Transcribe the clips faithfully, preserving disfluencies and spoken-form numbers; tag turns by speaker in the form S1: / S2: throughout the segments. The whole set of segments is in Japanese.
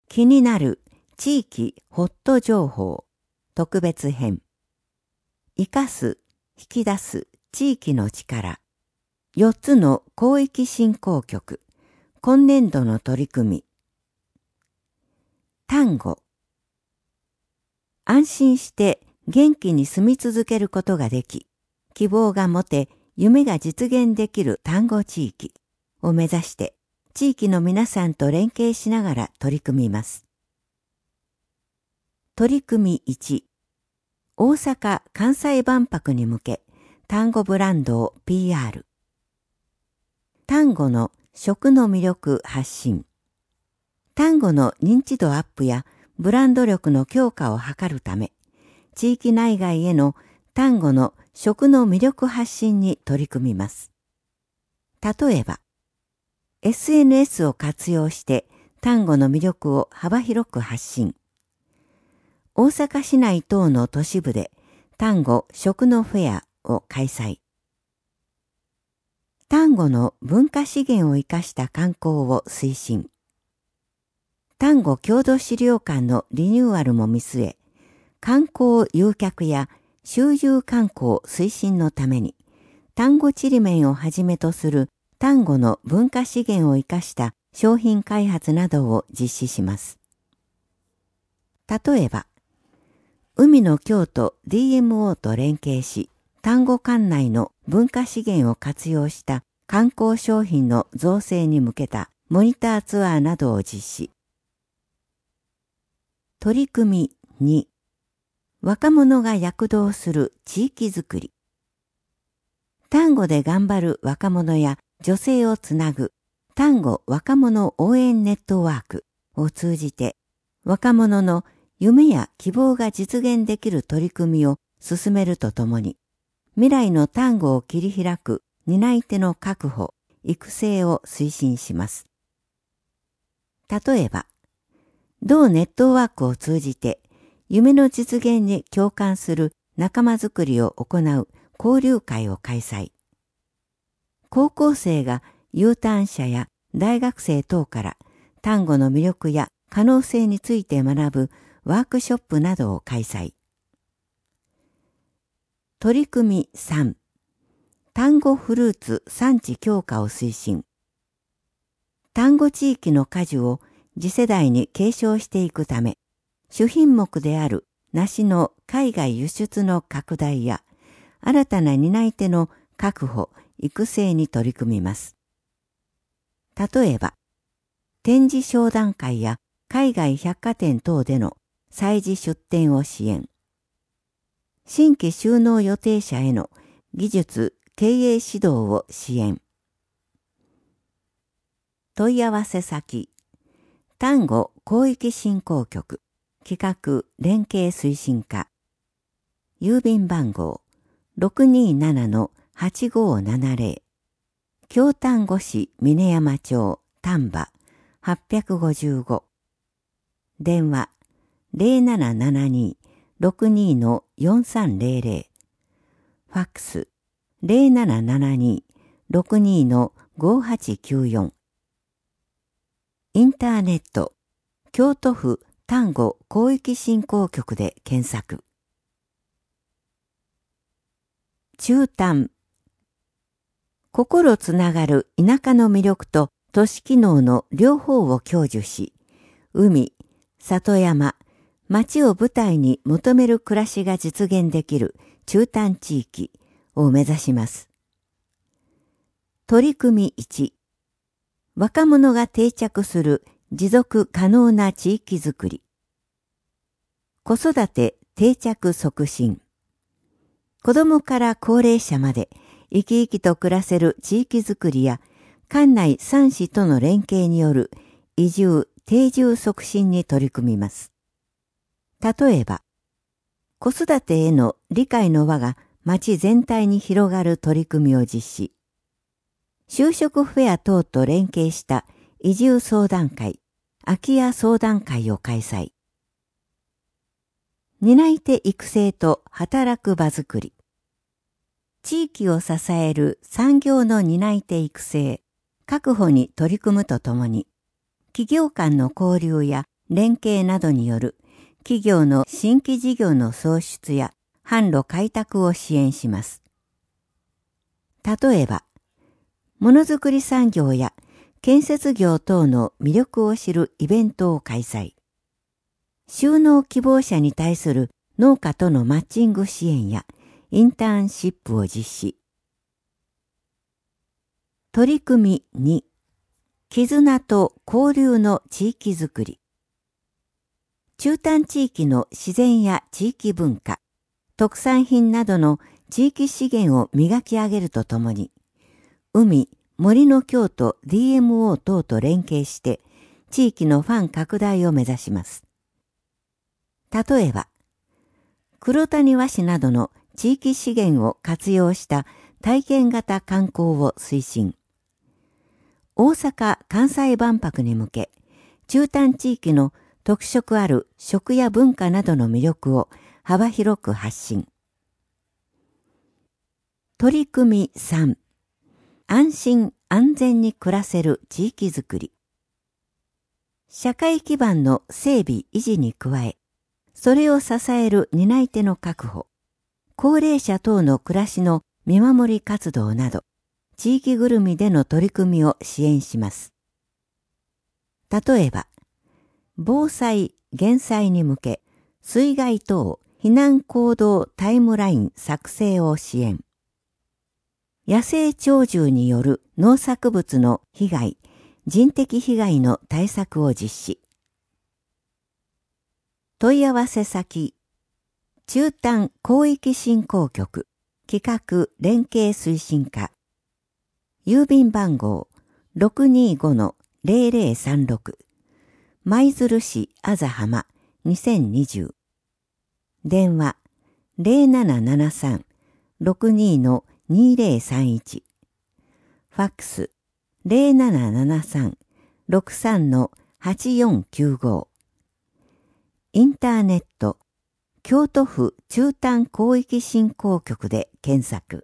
S1: 気になる地域ホット情報特別編。生かす、引き出す地域の力。よっつの広域振興局。今年度の取り組み。単語。安心して元気に住み続けることができ、希望が持て、夢が実現できる単語地域を目指して、地域の皆さんと連携しながら取り組みます。取り組みいち、大阪・関西万博に向け単語ブランドを ピーアール。単語の食の魅力発信。単語の認知度アップやブランド力の強化を図るため、地域内外への単語の食の魅力発信に取り組みます。例えば、エスエヌエス を活用して単語の魅力を幅広く発信。大阪市内等の都市部で単語食のフェアを開催。単語の文化資源を生かした観光を推進。単語郷土資料館のリニューアルも見据え、観光誘客や周遊観光推進のために、単語ちりめんをはじめとする単語の文化資源を生かした商品開発などを実施します。例えば、海の京都 ディーエムオー と連携し、単語館内の文化資源を活用した観光商品の造成に向けたモニターツアーなどを実施。取り組みに、若者が躍動する地域づくり。単語で頑張る若者や女性をつなぐ単語若者応援ネットワークを通じて、若者の夢や希望が実現できる取り組みを進めるとともに、未来の単語を切り開く担い手の確保、育成を推進します。例えば、同ネットワークを通じて、夢の実現に共感する仲間づくりを行う交流会を開催。高校生が U ターン者や大学生等から単語の魅力や可能性について学ぶワークショップなどを開催。取り組みさん、単語フルーツ産地強化を推進。単語地域の果樹を次世代に継承していくため、主品目である梨の海外輸出の拡大や、新たな担い手の確保、育成に取り組みます。例えば、展示商談会や海外百貨店等での催事出展を支援。新規就農予定者への技術・経営指導を支援。問い合わせ先、単語広域振興局、企画連携推進課。郵便番号 ろくにーななのはちごーななぜろ。京丹後市峰山町丹波はっぴゃくごじゅうご。電話 ゼロななななにーろくにーのよんさんぜろぜろ。ファックス ゼロななななにーろくにーのごはちきゅうよん。インターネット、京都府丹後広域振興局で検索。中丹。心つながる田舎の魅力と都市機能の両方を享受し、海、里山、町を舞台に求める暮らしが実現できる中丹地域を目指します。取り組みいち、若者が定着する持続可能な地域づくり。子育て定着促進。子どもから高齢者まで生き生きと暮らせる地域づくりや、関内三市との連携による移住・定住促進に取り組みます。例えば、子育てへの理解の輪が町全体に広がる取り組みを実施。就職フェア等と連携した移住相談会、空き家相談会を開催。担い手育成と働く場づくり。地域を支える産業の担い手育成、確保に取り組むとともに、企業間の交流や連携などによる企業の新規事業の創出や販路開拓を支援します。例えば、ものづくり産業や建設業等の魅力を知るイベントを開催。就農希望者に対する農家とのマッチング支援やインターンシップを実施。取り組みに、絆と交流の地域づくり。中丹地域の自然や地域文化、特産品などの地域資源を磨き上げるとともに、海、森の京都 ディーエムオー 等と連携して地域のファン拡大を目指します。例えば、黒谷和紙などの地域資源を活用した体験型観光を推進。大阪・関西万博に向け、中丹地域の特色ある食や文化などの魅力を幅広く発信。取り組みさん、安心安全に暮らせる地域づくり。社会基盤の整備維持に加え、それを支える担い手の確保、高齢者等の暮らしの見守り活動など、地域ぐるみでの取り組みを支援します。例えば、防災・減災に向け、水害等避難行動タイムライン作成を支援。野生鳥獣による農作物の被害、人的被害の対策を実施。問い合わせ先、中丹広域振興局企画連携推進課、郵便番号 ろくにーごのゼロゼロさんろく、舞鶴市あざはまにせんにじゅう、電話 ゼロななななさん ろくにーのにゼロさんいち、ファックス ゼロななななさん ろくさんのはちよんきゅうご、インターネット、京都府中丹広域振興局で検索。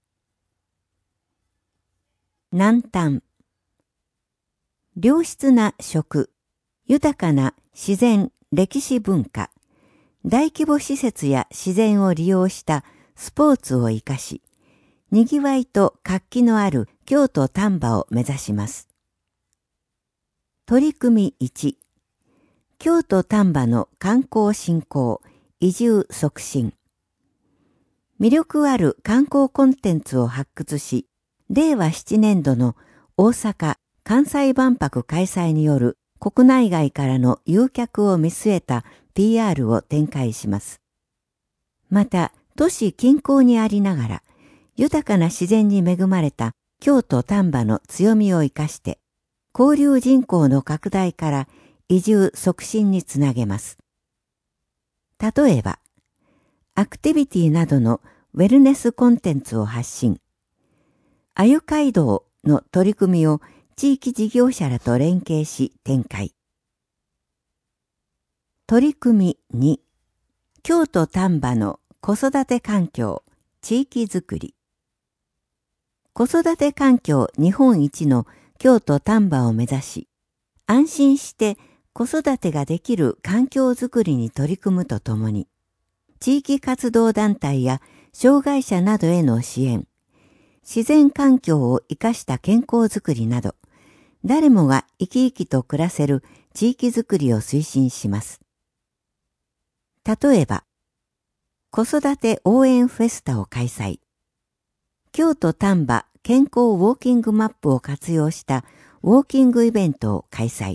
S1: 南丹。良質な食、豊かな自然、歴史文化、大規模施設や自然を利用したスポーツを生かし、にぎわいと活気のある京都丹波を目指します。取り組みいち、京都丹波の観光振興、移住促進。魅力ある観光コンテンツを発掘し、れいわななねんどの大阪・関西万博開催による国内外からの誘客を見据えた ピーアール を展開します。また、都市近郊にありながら、豊かな自然に恵まれた京都丹波の強みを生かして、交流人口の拡大から移住促進につなげます。例えば、アクティビティなどのウェルネスコンテンツを発信。あゆ街道の取り組みを地域事業者らと連携し展開。取り組みに、京都丹波の子育て環境、地域づくり。子育て環境日本一の京都丹波を目指し、安心して子育てができる環境づくりに取り組むとともに、地域活動団体や障害者などへの支援、自然環境を生かした健康づくりなど、誰もが生き生きと暮らせる地域づくりを推進します。例えば、子育て応援フェスタを開催。京都丹波健康ウォーキングマップを活用したウォーキングイベントを開催。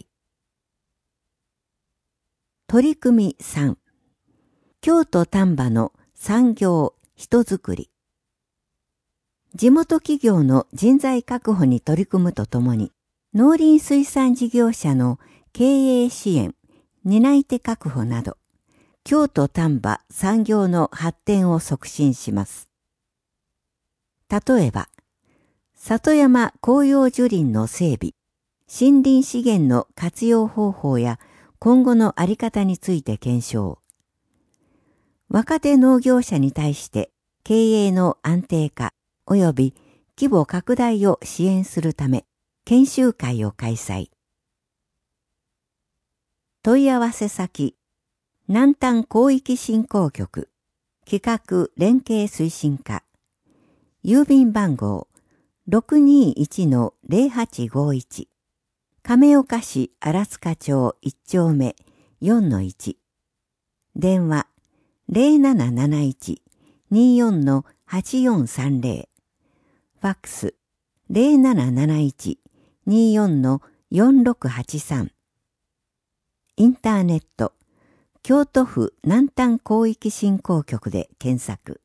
S1: 取り組みさん、京都丹波の産業・人づくり。地元企業の人材確保に取り組むとともに、農林水産事業者の経営支援、担い手確保など、京都丹波産業の発展を促進します。例えば、里山紅葉樹林の整備、森林資源の活用方法や今後のあり方について検証。若手農業者に対して経営の安定化及び規模拡大を支援するため研修会を開催。 問い合わせ先、南端広域振興局、企画連携推進課、郵便番号 ろくにいちのゼロはちごいち、亀岡市荒塚町いち丁目 よんのいち、電話 ゼロなななないち にーよんのはちよんさんゼロ、ファックス ゼロなななないち にーよんのよんろくはちさん、インターネット、京都府南端広域振興局で検索。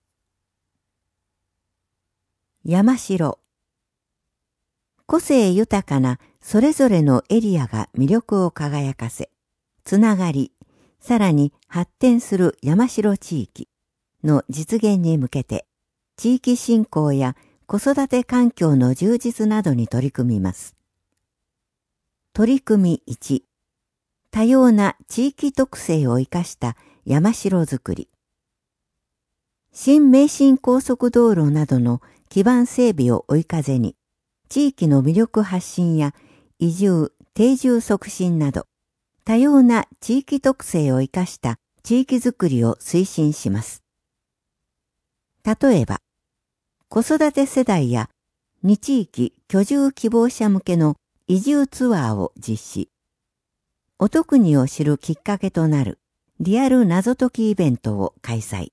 S1: 山城。個性豊かなそれぞれのエリアが魅力を輝かせ、つながり、さらに発展する山城地域の実現に向けて、地域振興や子育て環境の充実などに取り組みます。取り組みいち、多様な地域特性を生かした山城づくり。新名神高速道路などの基盤整備を追い風に、地域の魅力発信や移住、定住促進など、多様な地域特性を生かした地域づくりを推進します。例えば、子育て世代やに地域居住希望者向けの移住ツアーを実施。お得にを知るきっかけとなるリアル謎解きイベントを開催。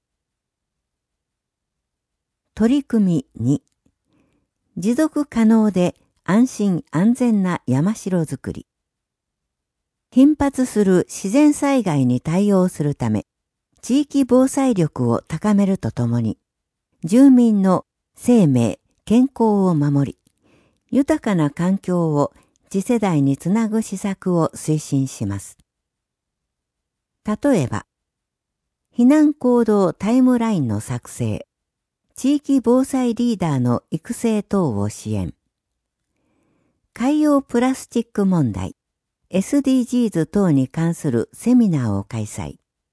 S1: 取り組みに、持続可能で安心安全な山城づくり。頻発する自然災害に対応するため、地域防災力を高めるとともに、住民の生命、健康を守り、豊かな環境を次世代につなぐ施策を推進します。例えば、避難行動タイムラインの作成、地域防災リーダーの育成等を支援、海洋プラスチック問題、エスディージーズ 等に関するセミナーを開催。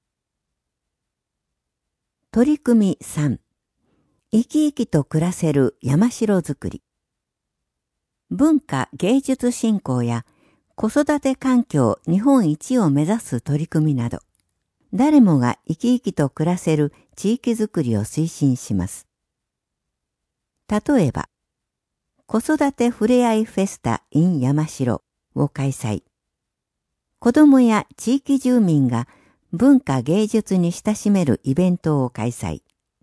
S1: 取り組みさん、生き生きと暮らせる山城づくり。文化芸術振興や子育て環境日本一を目指す取り組みなど、誰もが生き生きと暮らせる地域づくりを推進します。例えば、子育てふれあいフェスタ in 山城を開催。子どもや地域住民が文化芸術に親しめるイベントを開催。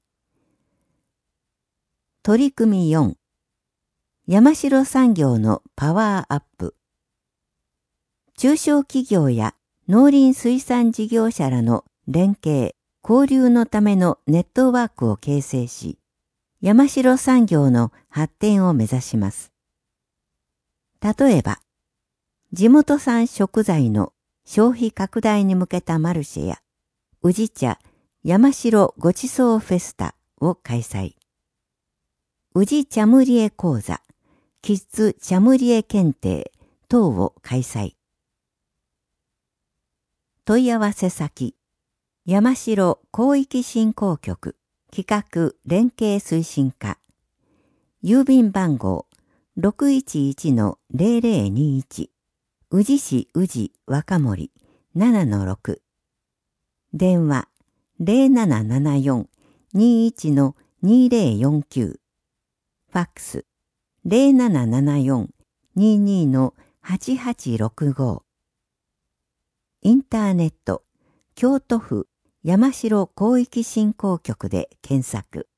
S1: 取り組みよん、山城産業のパワーアップ。中小企業や農林水産事業者らの連携、交流のためのネットワークを形成し、山城産業の発展を目指します。例えば、地元産食材の消費拡大に向けたマルシェや、宇治茶山城ごちそうフェスタを開催。宇治茶ムリエ講座、キッズ茶ムリエ検定等を開催。問い合わせ先、山城広域振興局企画連携推進課、郵便番号 ろくいちいちのゼロゼロにいち、宇治市宇治若森 ななのろく、電話 ゼロななななよん にいちのにゼロよんきゅう、ファックス ゼロななななよん ににのはちはちろくご、インターネット、京都府山城広域振興局で検索。